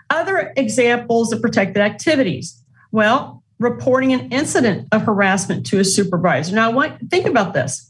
Other examples of protected activities. Well, reporting an incident of harassment to a supervisor. Now, think about this.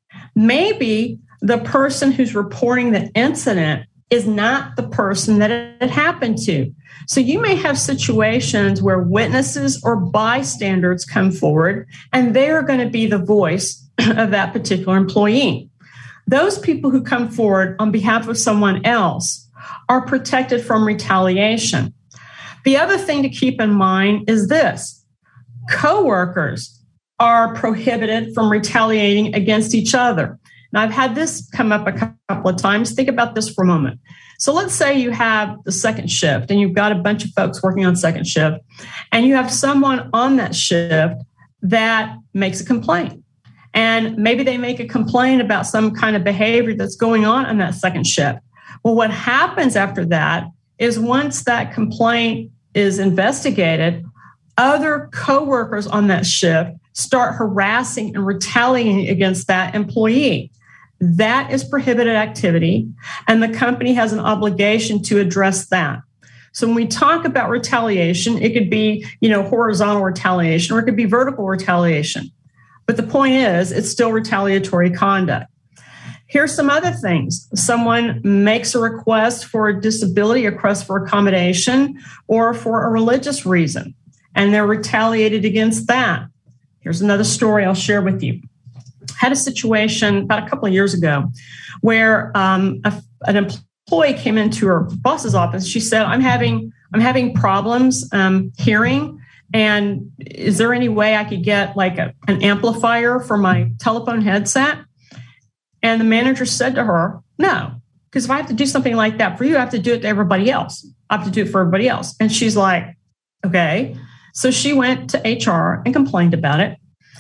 Maybe the person who's reporting the incident is not the person that it happened to. So you may have situations where witnesses or bystanders come forward, and they are going to be the voice of that particular employee. Those people who come forward on behalf of someone else are protected from retaliation. The other thing to keep in mind is this: coworkers are prohibited from retaliating against each other. Now, I've had this come up a couple of times. Think about this for a moment. So let's say you have the second shift and you've got a bunch of folks working on second shift, and you have someone on that shift that makes a complaint. And maybe they make a complaint about some kind of behavior that's going on that second shift. Well, what happens after that is once that complaint is investigated, other coworkers on that shift start harassing and retaliating against that employee. That is prohibited activity, and the company has an obligation to address that. So when we talk about retaliation, it could be, horizontal retaliation, or it could be vertical retaliation. But the point is, it's still retaliatory conduct. Here's some other things. Someone makes a request for a disability, a request for accommodation, or for a religious reason, and they're retaliated against that. Here's another story I'll share with you. Had a situation about a couple of years ago where an employee came into her boss's office. She said, I'm having problems hearing, and is there any way I could get like an amplifier for my telephone headset? And the manager said to her, no, because if I have to do something like that for you, I have to do it to everybody else. I have to do it for everybody else. And she's like, okay. So she went to HR and complained about it.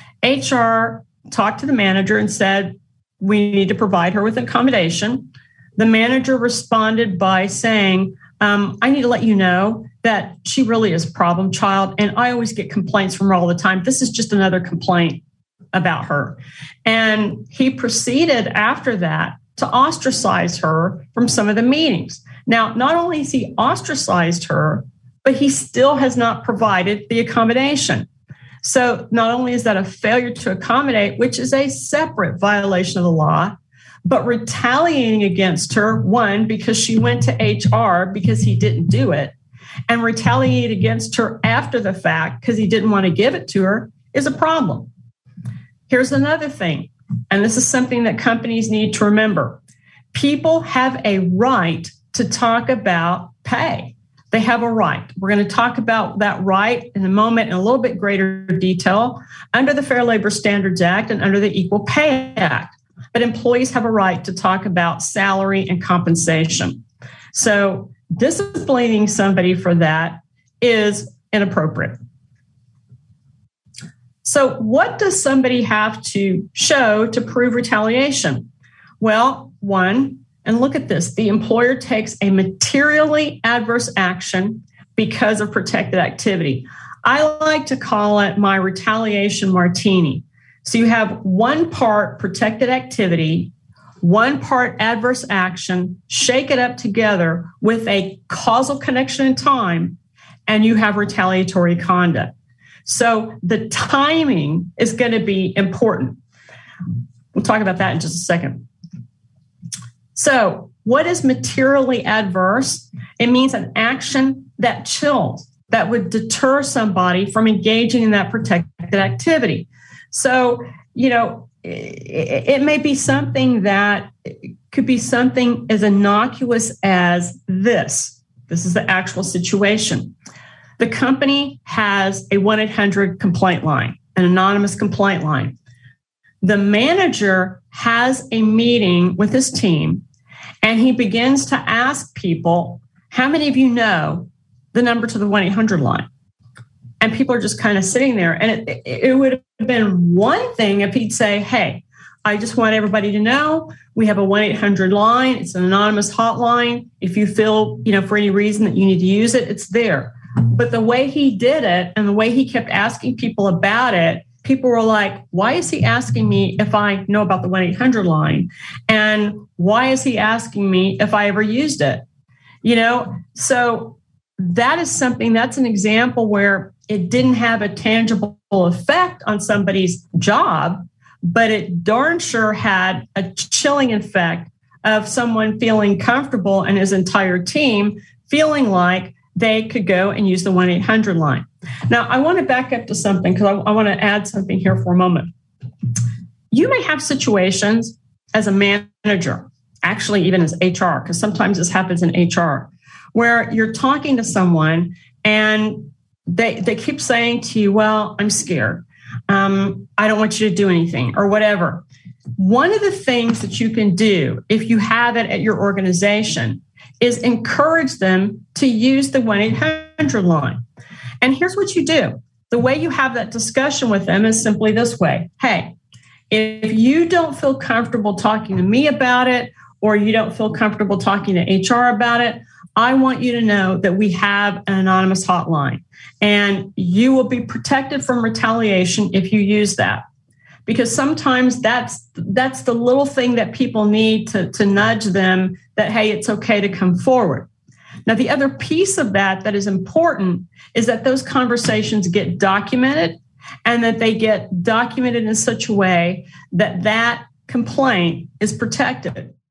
HR talked to the manager and said, we need to provide her with accommodation. The manager responded by saying, I need to let you know that she really is a problem child, and I always get complaints from her all the time. This is just another complaint about her. And he proceeded after that to ostracize her from some of the meetings. Now, not only has he ostracized her, but he still has not provided the accommodation. So not only is that a failure to accommodate, which is a separate violation of the law, but retaliating against her, one, because she went to HR because he didn't do it, and retaliate against her after the fact because he didn't want to give it to her, is a problem. Here's another thing, and this is something that companies need to remember. People have a right to talk about pay. They have a right. We're going to talk about that right in a moment in a little bit greater detail under the Fair Labor Standards Act and under the Equal Pay Act. But employees have a right to talk about salary and compensation. So disciplining somebody for that is inappropriate. So what does somebody have to show to prove retaliation? Well, one, and look at this, the employer takes a materially adverse action because of protected activity. I like to call it my retaliation martini. So you have one part protected activity, one part adverse action, shake it up together with a causal connection in time, and you have retaliatory conduct. So the timing is going to be important. We'll talk about that in just a second. So what is materially adverse? It means an action that chills, that would deter somebody from engaging in that protected activity. So, it may be something that could be something as innocuous as this. This is the actual situation. The company has a 1-800 complaint line, an anonymous complaint line. The manager has a meeting with his team, and he begins to ask people, how many of you know the number to the 1-800 line? And people are just kind of sitting there. And it would have been one thing if he'd say, hey, I just want everybody to know we have a 1-800 line. It's an anonymous hotline. If you feel, for any reason that you need to use it, it's there. But the way he did it and the way he kept asking people about it, people were like, why is he asking me if I know about the 1-800 line? And why is he asking me if I ever used it? So that is something, that's an example where it didn't have a tangible effect on somebody's job, but it darn sure had a chilling effect of someone feeling comfortable and his entire team feeling like they could go and use the 1-800 line. Now, I want to back up to something because I want to add something here for a moment. You may have situations as a manager, actually even as HR, because sometimes this happens in HR, where you're talking to someone and they keep saying to you, well, I'm scared. I don't want you to do anything or whatever. One of the things that you can do if you have it at your organization is encourage them to use the 1-800 line. And here's what you do. The way you have that discussion with them is simply this way. Hey, if you don't feel comfortable talking to me about it, or you don't feel comfortable talking to HR about it, I want you to know that we have an anonymous hotline, and you will be protected from retaliation if you use that. Because sometimes that's the little thing that people need to nudge them that, hey, it's okay to come forward. Now, the other piece of that is important is that those conversations get documented, and that they get documented in such a way that that complaint is protected.